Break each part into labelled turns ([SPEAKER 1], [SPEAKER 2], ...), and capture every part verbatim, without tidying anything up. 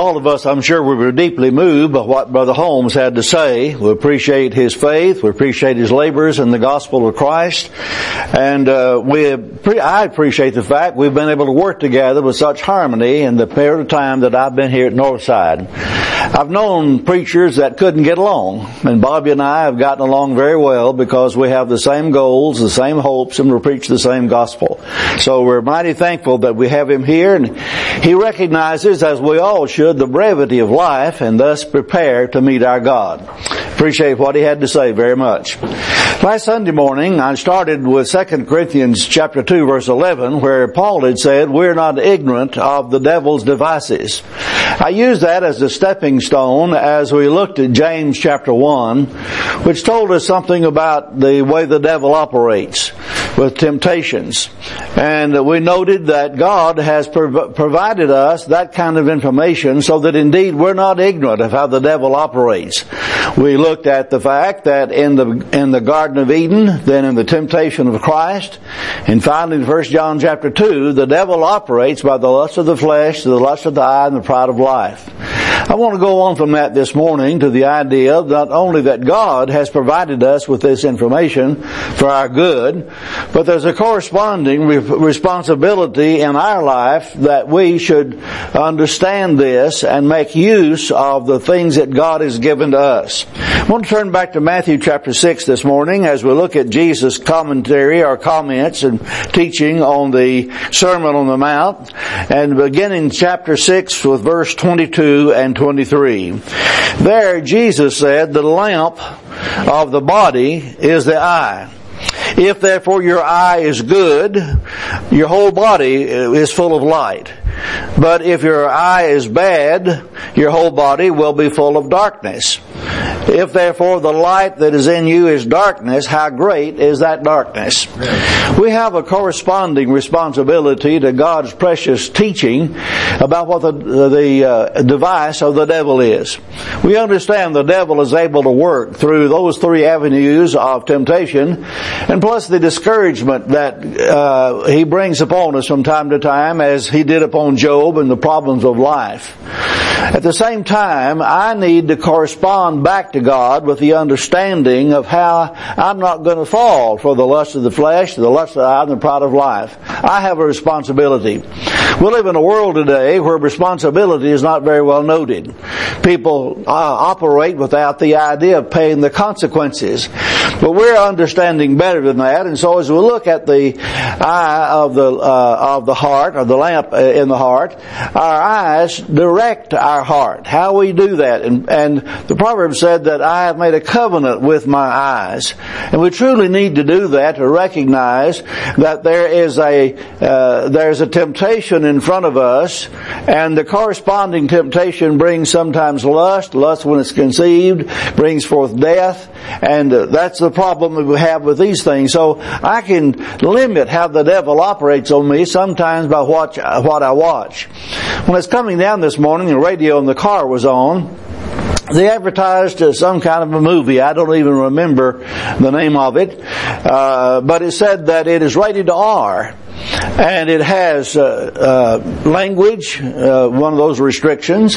[SPEAKER 1] All of us, I'm sure, we were deeply moved by what Brother Holmes had to say. We appreciate his faith. We appreciate his labors in the gospel of Christ. And uh, we, I appreciate the fact we've been able to work together with such harmony in the period of time that I've been here at Northside. I've known preachers that couldn't get along, and Bobby and I have gotten along very well because we have the same goals, the same hopes, and we preach the same gospel. So we're mighty thankful that we have him here, and he recognizes, as we all should, the brevity of life, and thus prepare to meet our God. Appreciate what he had to say very much. Last Sunday morning, I started with Second Corinthians chapter two, verse eleven, where Paul had said, "We're not ignorant of the devil's devices." I used that as a stepping stone as we looked at James chapter one, which told us something about the way the devil operates with temptations. And we noted that God has prov- provided us that kind of information so that indeed we're not ignorant of how the devil operates. We looked at the fact that in the in the Garden of Eden, then in the temptation of Christ, and finally in First John chapter two, the devil operates by the lust of the flesh, the lust of the eye, and the pride of life. I want to go on from that this morning to the idea not only that God has provided us with this information for our good, but there's a corresponding re- responsibility in our life that we should understand this and make use of the things that God has given to us. I want to turn back to Matthew chapter six this morning as we look at Jesus' commentary or comments and teaching on the Sermon on the Mount, and beginning chapter six with verse twenty-two and twenty-three. There Jesus said, "The lamp of the body is the eye. If therefore your eye is good, your whole body is full of light. But if your eye is bad, your whole body will be full of darkness. If therefore the light that is in you is darkness, how great is that darkness?" We have a corresponding responsibility to God's precious teaching about what the, the uh, device of the devil is. We understand the devil is able to work through those three avenues of temptation, and plus the discouragement that uh, he brings upon us from time to time, as he did upon Job and the problems of life. At the same time, I need to correspond back to God with the understanding of how I'm not going to fall for the lust of the flesh, the lust of the eye, and the pride of life. I have a responsibility. We live in a world today where responsibility is not very well noted. People uh, operate without the idea of paying the consequences. But we're understanding better than that, and so as we look at the eye of the uh, of the heart, or the lamp in the heart, our eyes direct our heart. How we do that, and and the proverb said that I have made a covenant with my eyes, and we truly need to do that to recognize that there is a uh, there's a temptation in front of us, and the corresponding temptation brings sometimes lust. Lust, when it's conceived, brings forth death, and uh, that's the problem that we have with these things. So I can limit how the devil operates on me sometimes by what, what I watch. When I was coming down this morning, the radio in the car was on. They advertised some kind of a movie. I don't even remember the name of it. Uh, but it said that it is rated R. And it has uh, uh, language, uh, one of those restrictions,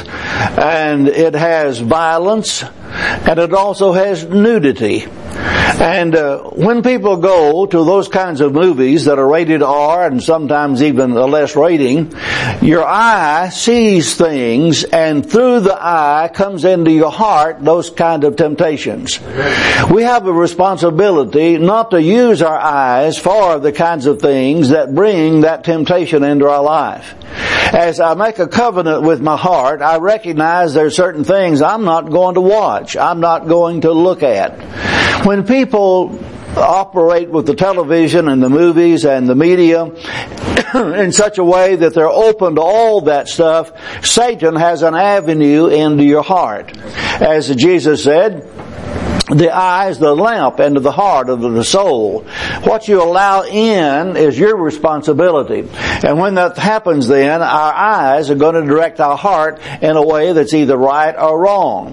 [SPEAKER 1] and it has violence, and it also has nudity. And uh, when people go to those kinds of movies that are rated R and sometimes even a less rating, your eye sees things, and through the eye comes into your heart those kind of temptations. We have a responsibility not to use our eyes for the kinds of things that bring that temptation into our life. As I make a covenant with my heart, I recognize there are certain things I'm not going to watch. I'm not going to look at. When people operate with the television and the movies and the media in such a way that they're open to all that stuff, Satan has an avenue into your heart. As Jesus said, the eye is the lamp into the heart of the soul. What you allow in is your responsibility. And when that happens, then our eyes are going to direct our heart in a way that's either right or wrong.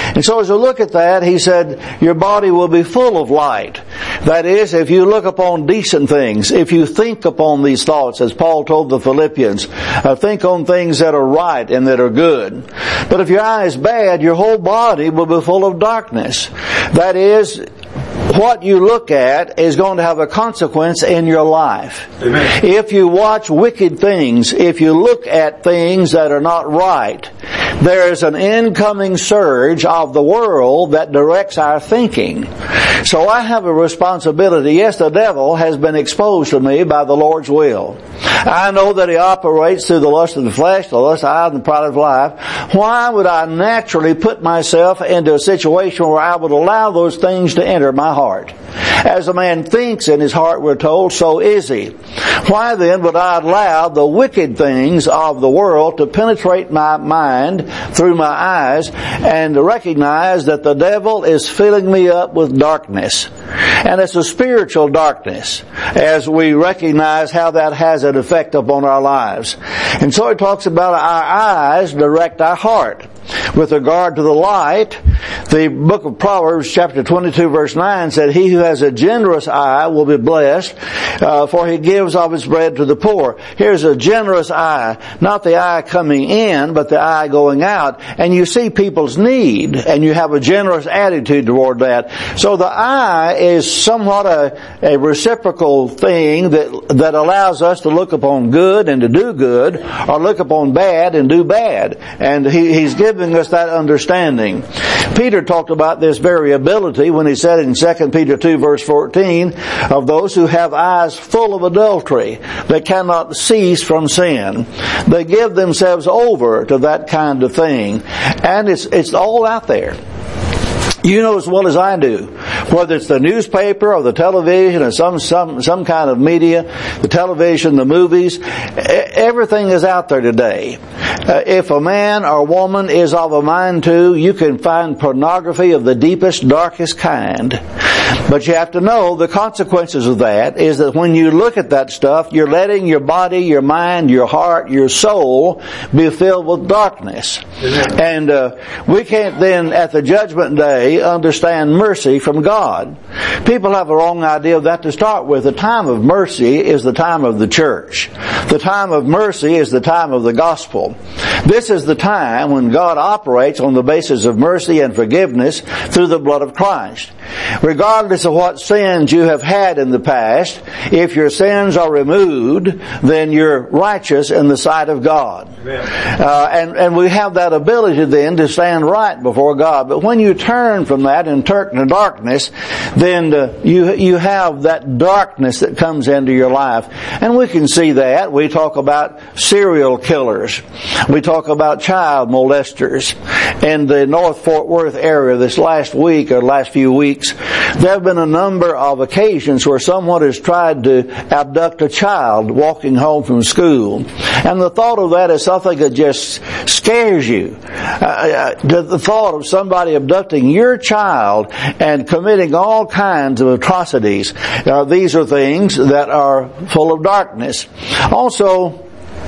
[SPEAKER 1] And so as we look at that, he said, your body will be full of light. That is, if you look upon decent things, if you think upon these thoughts, as Paul told the Philippians, uh, think on things that are right and that are good. But if your eye is bad, your whole body will be full of darkness. That is, what you look at is going to have a consequence in your life. Amen. If you watch wicked things, if you look at things that are not right, there is an incoming surge of the world that directs our thinking. So I have a responsibility. Yes, the devil has been exposed to me by the Lord's will. I know that he operates through the lust of the flesh, the lust of the eye, and the pride of life. Why would I naturally put myself into a situation where I would allow those things to enter my heart? As a man thinks in his heart, we're told, so is he. Why then would I allow the wicked things of the world to penetrate my mind through my eyes and to recognize that the devil is filling me up with darkness? And it's a spiritual darkness, as we recognize how that has an effect upon our lives. And so it talks about our eyes direct our heart. With regard to the light, the book of Proverbs chapter twenty-two verse nine said, he who has a generous eye will be blessed, uh, for he gives of his bread to the poor. Here's a generous eye, not the eye coming in, but the eye going out. And you see people's need, and you have a generous attitude toward that. So the eye is somewhat a, a reciprocal thing that, that allows us to look upon good and to do good, or look upon bad and do bad. And he, he's given us that understanding. Peter talked about this variability when he said in Second Peter two verse fourteen, of those who have eyes full of adultery, that cannot cease from sin. They give themselves over to that kind of thing. And it's, it's all out there. You know as well as I do, whether it's the newspaper or the television or some, some, some kind of media, the television, the movies, everything is out there today. Uh, if a man or woman is of a mind to, you can find pornography of the deepest, darkest kind. But you have to know the consequences of that is that when you look at that stuff, you're letting your body, your mind, your heart, your soul be filled with darkness. Amen. And uh, we can't then at the judgment day understand mercy from God. People have a wrong idea of that to start with. The time of mercy is the time of the church. The time of mercy is the time of the gospel. This is the time when God operates on the basis of mercy and forgiveness through the blood of Christ. Regardless of what sins you have had in the past, if your sins are removed, then you're righteous in the sight of God. Uh, and, and we have that ability then to stand right before God. But when you turn from that and turn to darkness, then uh, you you have that darkness that comes into your life. And we can see that. We talk about serial killers. We talk about child molesters. In the North Fort Worth area this last week or last few weeks, there have been a number of occasions where someone has tried to abduct a child walking home from school. And the thought of that is something that just scares you. Uh, the thought of somebody abducting your child and committing all kinds of atrocities. Uh, these are things that are full of darkness. Also,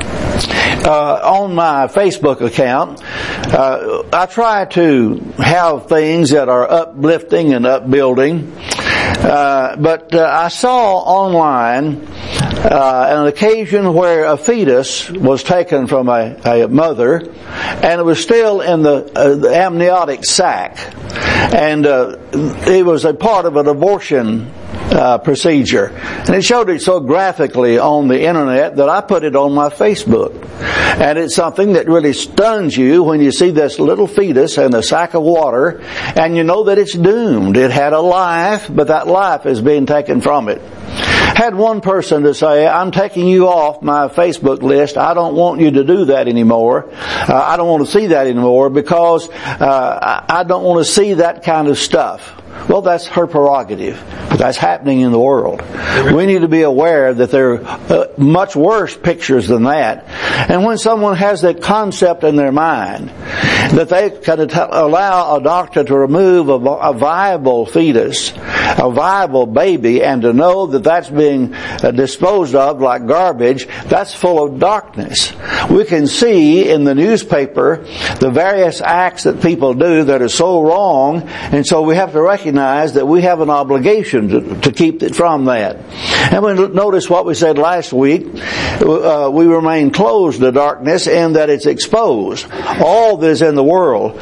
[SPEAKER 1] Uh, on my Facebook account, uh, I try to have things that are uplifting and upbuilding. Uh, but uh, I saw online uh, an occasion where a fetus was taken from a, a mother, and it was still in the, uh, the amniotic sac, and uh, it was a part of an abortion Uh, procedure. And it showed it so graphically on the internet that I put it on my Facebook. And it's something that really stuns you when you see this little fetus in a sack of water and you know that it's doomed. It had a life, but that life is being taken from it. Had one person to say, I'm taking you off my Facebook list. I don't want you to do that anymore. Uh, I don't want to see that anymore because uh, I don't want to see that kind of stuff. Well, that's her prerogative. But that's happening in the world. We need to be aware that there are uh, much worse pictures than that. And when someone has that concept in their mind, that they can allow a doctor to remove a, a viable fetus, a viable baby, and to know that that's being disposed of like garbage, that's full of darkness. We can see in the newspaper the various acts that people do that are so wrong, and so we have to recognize that we have an obligation to, to keep it from that. And we notice what we said last week. Uh, we remain closed to darkness in that it's exposed. All that is in the world,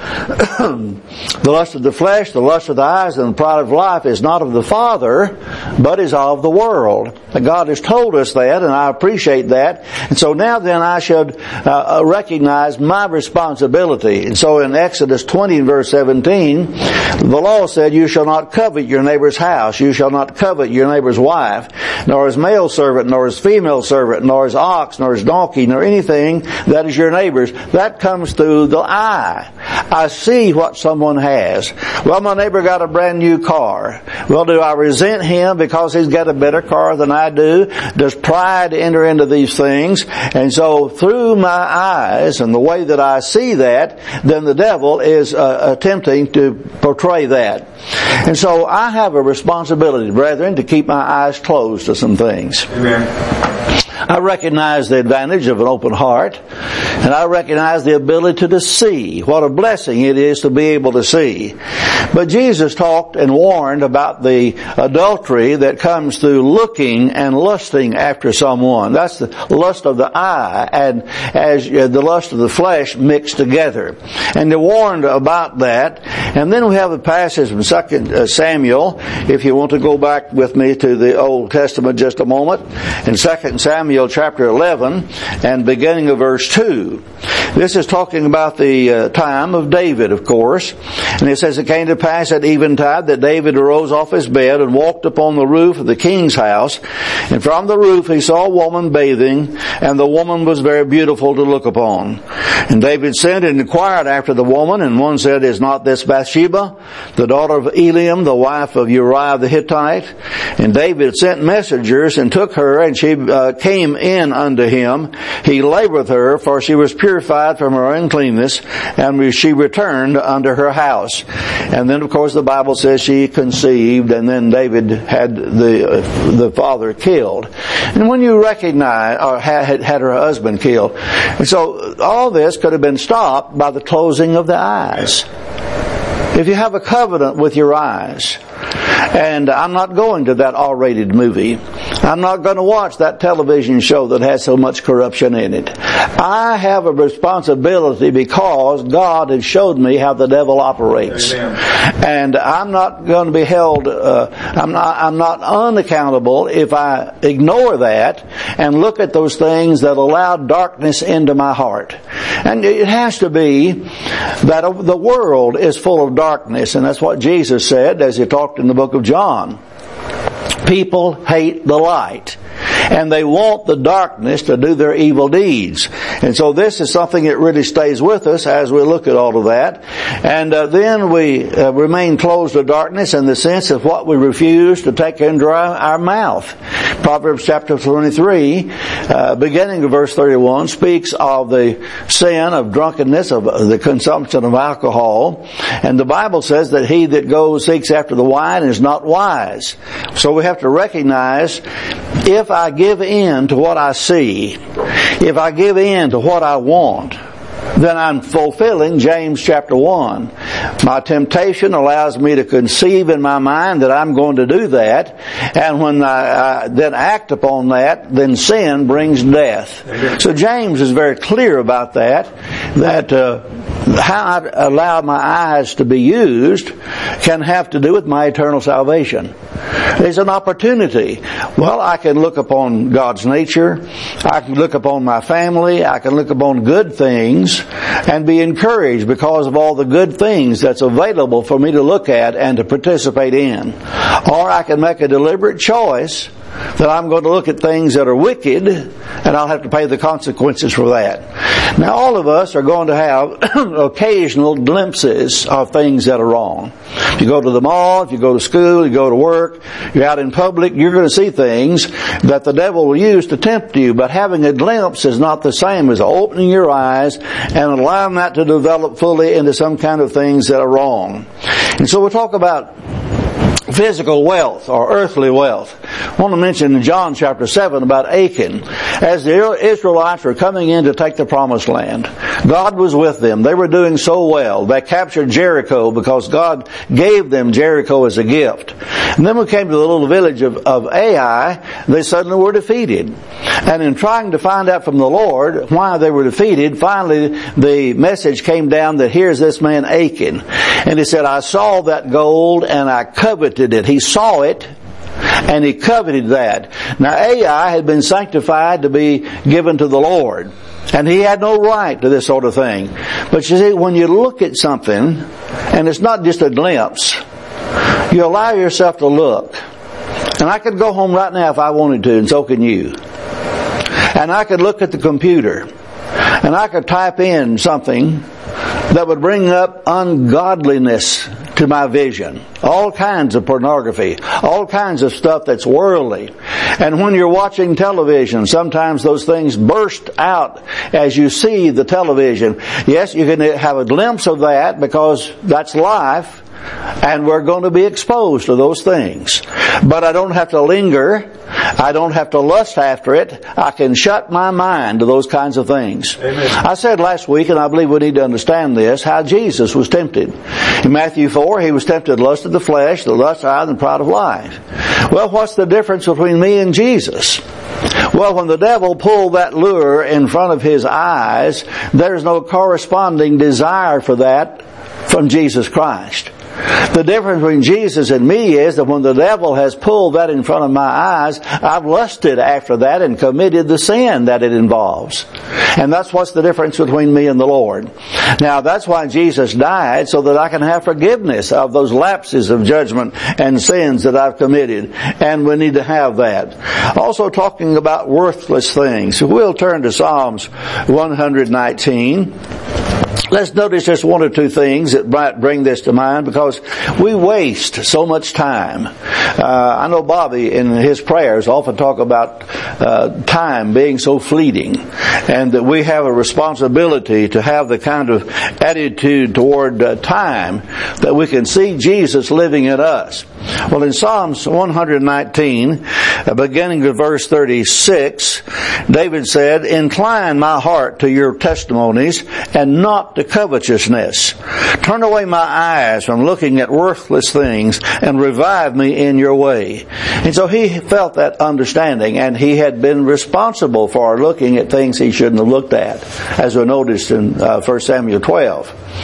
[SPEAKER 1] the lust of the flesh, the lust of the eyes, and the pride of life is not of the Father, but is of the world. God has told us that, and I appreciate that. And so now then I should uh, recognize my responsibility. And so in Exodus twenty and verse seventeen, the law said, you shall not covet your neighbor's house, you shall not covet your neighbor's wife, nor his male servant, nor his female servant, nor his ox, nor his donkey, nor anything that is your neighbor's. That comes through the eye. I see what someone has. Well, my neighbor got a brand new car. Well, do I resent him because he's got a better car than I do? Does pride enter into these things? And so through my eyes and the way that I see that, then the devil is uh, attempting to portray that. And so I have a responsibility, brethren, to keep my eyes closed to some things. Amen. I recognize the advantage of an open heart, and I recognize the ability to see. What a blessing it is to be able to see. But Jesus talked and warned about the adultery that comes through looking and lusting after someone. That's the lust of the eye and as the lust of the flesh mixed together. And they warned about that. And then we have a passage from Second Samuel, if you want to go back with me to the Old Testament just a moment, in Second Samuel chapter eleven and beginning of verse two. This is talking about the uh, time of David, of course. And it says, it came to pass at eventide that David arose off his bed and walked upon the roof of the king's house. And from the roof he saw a woman bathing, and the woman was very beautiful to look upon. And David sent and inquired after the woman, and one said, is not this Bathsheba, the daughter of Eliam, the wife of Uriah the Hittite? And David sent messengers and took her, and she uh, came in unto him. He lay with her, for she was purified from her uncleanness, and she returned unto her house. And then, of course, the Bible says she conceived, and then David had the uh, the father killed. And when you recognize, or had, had her husband killed, and so all this could have been stopped by the closing of the eyes. If you have a covenant with your eyes, and I'm not going to that R-rated movie, I'm not going to watch that television show that has so much corruption in it. I have a responsibility because God has showed me how the devil operates. Amen. And I'm not going to be held, uh, I'm not, I'm not unaccountable if I ignore that and look at those things that allow darkness into my heart. And it has to be that the world is full of darkness, and that's what Jesus said as he talked in the book of John. People hate the light, and they want the darkness to do their evil deeds. And so this is something that really stays with us as we look at all of that. And uh, then we uh, remain closed to darkness in the sense of what we refuse to take into our, our mouth. Proverbs chapter twenty-three, uh, beginning of verse thirty-one, speaks of the sin of drunkenness, of the consumption of alcohol. And the Bible says that he that goes seeks after the wine is not wise. So we have to recognize, if I give in to what I see, if I give in to what I want, then I'm fulfilling James chapter one. My temptation allows me to conceive in my mind that I'm going to do that, and when I, I then act upon that, then sin brings death. So James is very clear about that, that uh, how I allow my eyes to be used can have to do with my eternal salvation. There's an opportunity. Well, I can look upon God's nature, I can look upon my family, I can look upon good things and be encouraged because of all the good things that's available for me to look at and to participate in. Or I can make a deliberate choice that I'm going to look at things that are wicked, and I'll have to pay the consequences for that. Now, all of us are going to have occasional glimpses of things that are wrong. If you go to the mall, if you go to school, you go to work, you're out in public, you're going to see things that the devil will use to tempt you. But having a glimpse is not the same as opening your eyes and allowing that to develop fully into some kind of things that are wrong. And so we'll talk about physical wealth or earthly wealth. I want to mention in John chapter seven about Achan. As the Israelites were coming in to take the promised land, God was with them. They were doing so well. They captured Jericho because God gave them Jericho as a gift. And then we came to the little village of, of Ai. They suddenly were defeated. And in trying to find out from the Lord why they were defeated, finally the message came down that here's this man Achan. And he said, I saw that gold and I coveted it. He saw it and he coveted that. Now Ai had been sanctified to be given to the Lord. And he had no right to this sort of thing. But you see, when you look at something, and it's not just a glimpse, you allow yourself to look. And I could go home right now if I wanted to, and so can you. And I could look at the computer, and I could type in something that would bring up ungodliness to my vision. All kinds of pornography. All kinds of stuff that's worldly. And when you're watching television, sometimes those things burst out as you see the television. Yes, you can have a glimpse of that because that's life. And we're going to be exposed to those things. But I don't have to linger. I don't have to lust after it. I can shut my mind to those kinds of things. Amen. I said last week, and I believe we need to understand this, how Jesus was tempted. In Matthew four, he was tempted the lust of the flesh, the lust of the eye, and the pride of life. Well, what's the difference between me and Jesus? Well, when the devil pulled that lure in front of his eyes, there's no corresponding desire for that from Jesus Christ. The difference between Jesus and me is that when the devil has pulled that in front of my eyes, I've lusted after that and committed the sin that it involves. And that's what's the difference between me and the Lord. Now, that's why Jesus died, so that I can have forgiveness of those lapses of judgment and sins that I've committed. And we need to have that. Also talking about worthless things. We'll turn to Psalms one nineteen. Let's notice just one or two things that might bring this to mind, because we waste so much time. Uh, I know Bobby in his prayers often talk about uh, time being so fleeting, and that we have a responsibility to have the kind of attitude toward uh, time that we can see Jesus living in us. Well, in Psalms one nineteen, uh, beginning with verse thirty-six, David said, "Incline my heart to your testimonies and not to covetousness. Turn away my eyes from looking at worthless things and revive me in your way." And so he felt that understanding, and he had been responsible for looking at things he shouldn't have looked at, as we noticed in uh, First Samuel twelve.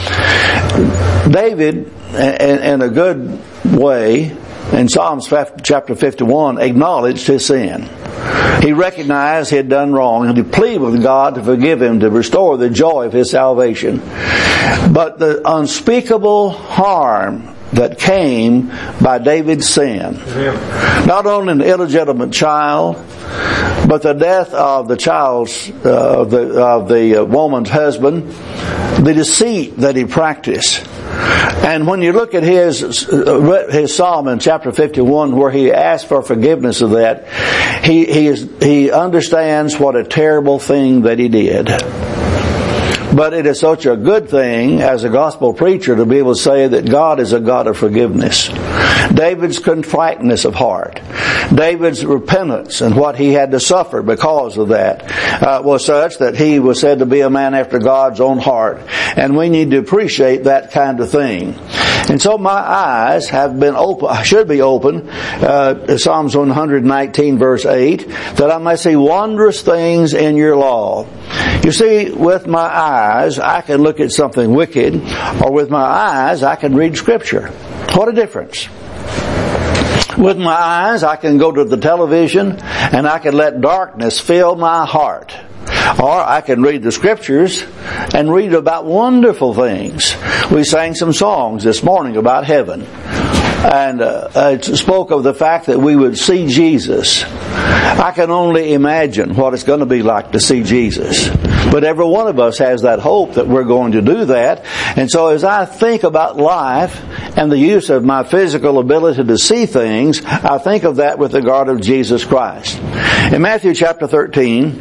[SPEAKER 1] David, in, in a good way, in Psalms chapter fifty-one, acknowledged his sin. He recognized he had done wrong, and he pleaded with God to forgive him, to restore the joy of his salvation. But the unspeakable harm that came by David's sin, not only an illegitimate child, but the death of the child's, uh, the, of the woman's husband, the deceit that he practiced. And when you look at his his psalm in chapter fifty-one, where he asks for forgiveness of that, he he is, he understands what a terrible thing that he did. But it is such a good thing as a gospel preacher to be able to say that God is a God of forgiveness. David's contriteness of heart, David's repentance and what he had to suffer because of that uh, was such that he was said to be a man after God's own heart. And we need to appreciate that kind of thing. And so my eyes have been open, should be open, uh, Psalms one nineteen verse eight, that I may see wondrous things in your law. You see, with my eyes, I can look at something wicked, or with my eyes, I can read Scripture. What a difference. With my eyes, I can go to the television, and I can let darkness fill my heart. Or I can read the Scriptures and read about wonderful things. We sang some songs this morning about heaven. And uh, it spoke of the fact that we would see Jesus. I can only imagine what it's going to be like to see Jesus. But every one of us has that hope that we're going to do that. And so as I think about life and the use of my physical ability to see things, I think of that with regard of Jesus Christ. In Matthew chapter thirteen,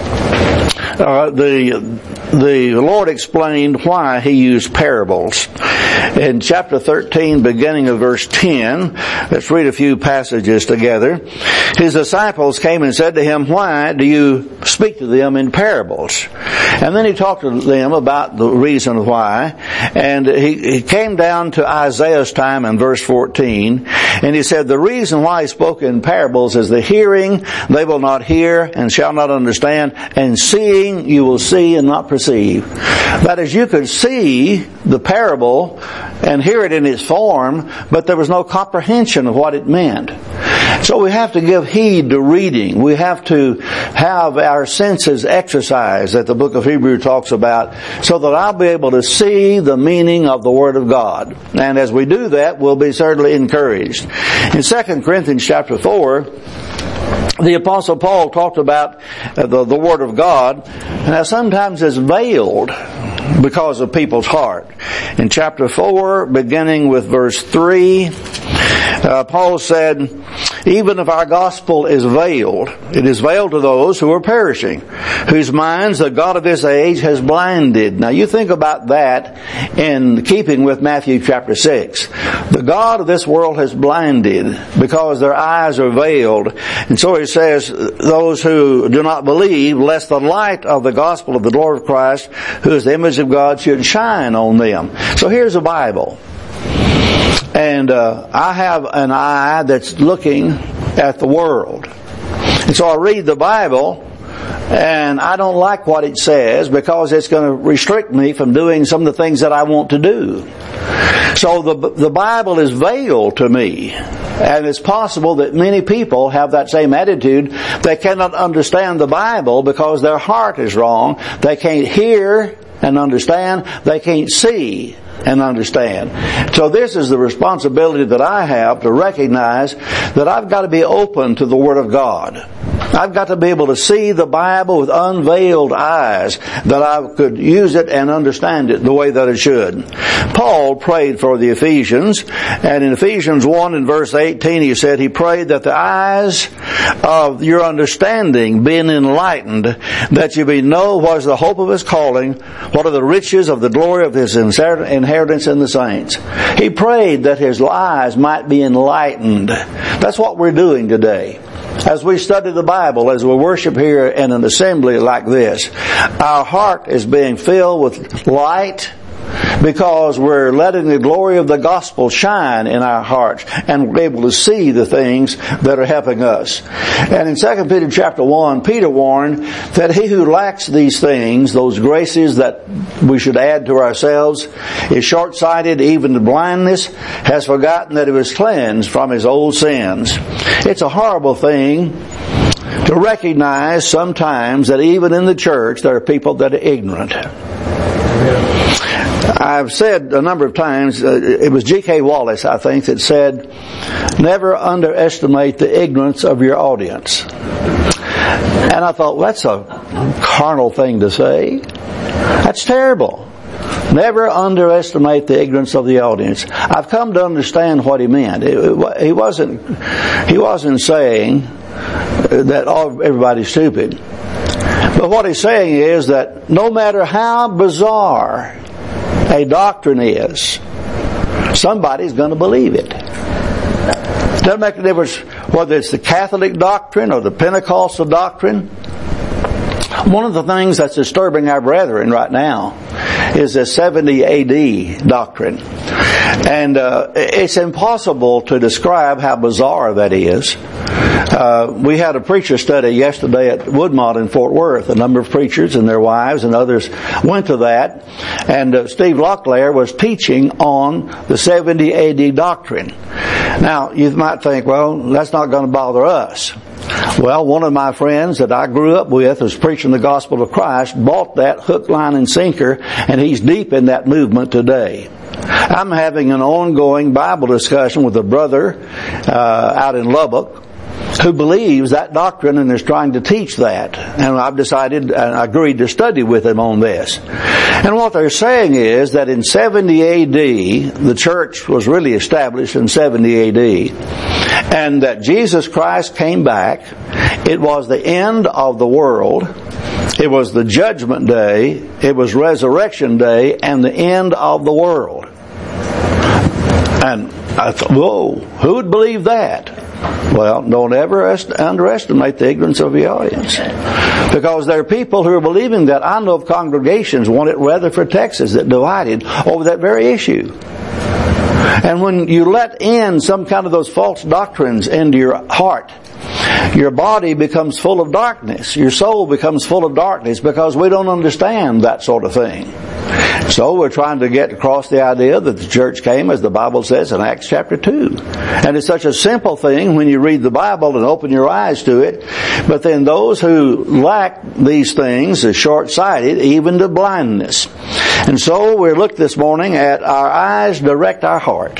[SPEAKER 1] uh, the the Lord explained why He used parables. In chapter thirteen, beginning of verse ten, let's read a few passages together. His disciples came and said to Him, "Why do you speak to them in parables?" And then He talked to them about the reason why. And He, he came down to Isaiah's time in verse fourteen. And He said, "The reason why He spoke in parables is the hearing, they will not hear and shall not understand. And seeing, you will see and not perceive." That is, you could see the parable and hear it in its form, but there was no comprehension of what it meant. So we have to give heed to reading. We have to have our senses exercised that the book of Hebrews talks about, so that I'll be able to see the meaning of the Word of God. And as we do that, we'll be certainly encouraged. In Second Corinthians chapter four, the Apostle Paul talked about the, the Word of God. Now sometimes it's veiled because of people's heart. In chapter four, beginning with verse three, uh, Paul said, "Even if our gospel is veiled, it is veiled to those who are perishing, whose minds the God of this age has blinded." Now you think about that in keeping with Matthew chapter six. The God of this world has blinded because their eyes are veiled. And so he says, those who do not believe, lest the light of the gospel of the Lord Christ, who is the image of God, should shine on them. So here's the Bible. And uh, I have an eye that's looking at the world. And so I read the Bible, and I don't like what it says because it's going to restrict me from doing some of the things that I want to do. So the the Bible is veiled to me. And it's possible that many people have that same attitude. They cannot understand the Bible because their heart is wrong. They can't hear and understand. They can't see and understand. So this is the responsibility that I have, to recognize that I've got to be open to the Word of God. I've got to be able to see the Bible with unveiled eyes, that I could use it and understand it the way that it should. Paul prayed for the Ephesians, and in Ephesians one and verse eighteen he said he prayed that the eyes of your understanding being enlightened, that you may know what is the hope of His calling, what are the riches of the glory of His inheritance in the saints. He prayed that his eyes might be enlightened. That's what we're doing today. As we study the Bible, as we worship here in an assembly like this, our heart is being filled with light, because we're letting the glory of the gospel shine in our hearts, and we're able to see the things that are helping us. And in Second Peter chapter one, Peter warned that he who lacks these things, those graces that we should add to ourselves, is short-sighted even to blindness, has forgotten that he was cleansed from his old sins. It's a horrible thing to recognize sometimes that even in the church there are people that are ignorant. I've said a number of times, uh, it was G K Wallace, I think, that said, never underestimate the ignorance of your audience. And I thought, well, that's a carnal thing to say. That's terrible. Never underestimate the ignorance of the audience. I've come to understand what he meant. It, it, he wasn't, he wasn't saying that all, everybody's stupid. But what he's saying is that no matter how bizarre a doctrine is, somebody's going to believe it. Doesn't make a difference whether it's the Catholic doctrine or the Pentecostal doctrine. One of the things that's disturbing our brethren right now is the seventy A D doctrine. And uh, it's impossible to describe how bizarre that is. Uh, we had a preacher study yesterday at Woodmont in Fort Worth. A number of preachers and their wives and others went to that. And uh, Steve Locklear was teaching on the seventy A D doctrine. Now, you might think, well, that's not going to bother us. Well, one of my friends that I grew up with was preaching the gospel of Christ, bought that hook, line, and sinker, and he's deep in that movement today. I'm having an ongoing Bible discussion with a brother uh, out in Lubbock who believes that doctrine and is trying to teach that. And I've decided and agreed to study with him on this. And what they're saying is that in seventy A D, the church was really established in seventy A D, and that Jesus Christ came back. It was the end of the world. It was the judgment day. It was resurrection day and the end of the world. And I thought, whoa, who would believe that? Well, don't ever underestimate the ignorance of the audience. Because there are people who are believing that. I know of congregations, one at Rutherford, Texas, that divided over that very issue. And when you let in some kind of those false doctrines into your heart, your body becomes full of darkness. Your soul becomes full of darkness because we don't understand that sort of thing. So we're trying to get across the idea that the church came, as the Bible says in Acts chapter two. And it's such a simple thing when you read the Bible and open your eyes to it. But then those who lack these things are short-sighted, even to blindness. And so we're looking this morning at our eyes direct our heart.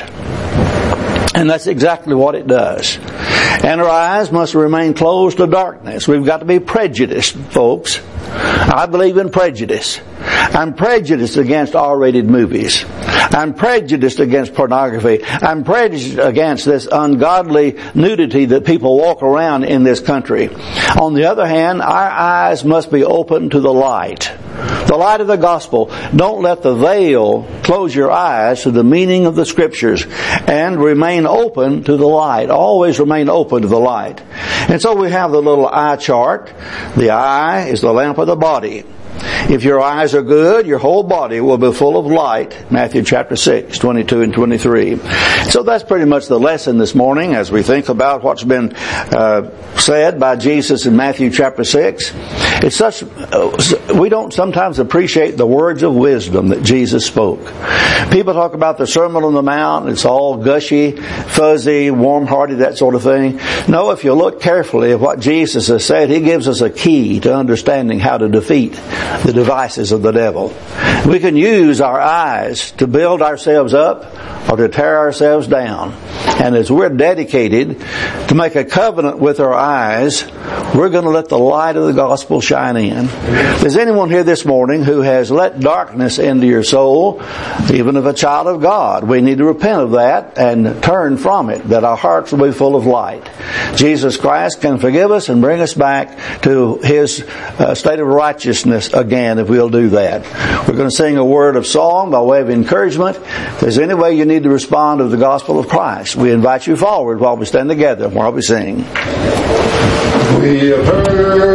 [SPEAKER 1] And that's exactly what it does. And our eyes must remain closed to darkness. We've got to be prejudiced, folks. I believe in prejudice. I'm prejudiced against R-rated movies. I'm prejudiced against pornography. I'm prejudiced against this ungodly nudity that people walk around in this country. On the other hand, our eyes must be open to the light. The light of the gospel. Don't let the veil close your eyes to the meaning of the scriptures, and remain open to the light. Always remain open to the light. And so we have the little eye chart. The eye is the lamp of the body. If your eyes are good, your whole body will be full of light. Matthew chapter six, twenty-two and twenty-three. So that's pretty much the lesson this morning as we think about what's been uh, said by Jesus in Matthew chapter six. It's such, uh, we don't sometimes appreciate the words of wisdom that Jesus spoke. People talk about the Sermon on the Mount. It's all gushy, fuzzy, warm-hearted, that sort of thing. No, if you look carefully at what Jesus has said, He gives us a key to understanding how to defeat the devices of the devil. We can use our eyes to build ourselves up or to tear ourselves down. And as we're dedicated to make a covenant with our eyes, we're going to let the light of the gospel shine in. If there's anyone here this morning who has let darkness into your soul, even of a child of God, we need to repent of that and turn from it, that our hearts will be full of light. Jesus Christ can forgive us and bring us back to His uh, state of righteousness again if we'll do that. We're going to sing a word of song by way of encouragement. If there's any way you need to respond to the gospel of Christ, we invite you forward while we stand together while we sing.
[SPEAKER 2] We have heard